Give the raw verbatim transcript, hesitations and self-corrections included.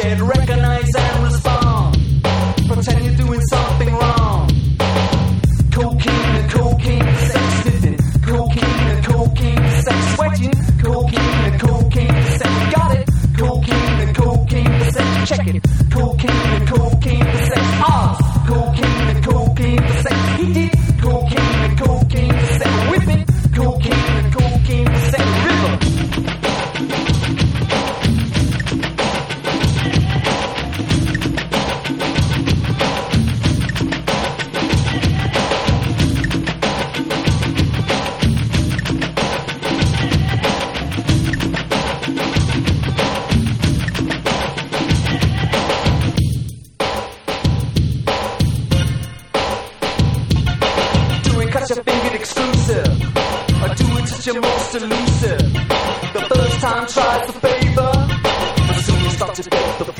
it, recognize and respond. Pretend you're doing something wrong. Cocaine and cocaine for sex living. Cocaine and cocaine for sex sweating. Cocaine and cocaine for sex, got it. Cocaine and cocaine for sex, check it. Cocaine and cocaine for sex, ah. Cocaine and cocaine for sex, hit it. Cocaine and cocaine for sex, whip it. Cocaine and cocaine for sex, river. Cut your finger exclusive, or do it at your most elusive. The first time tries the favor, but soon you start to get the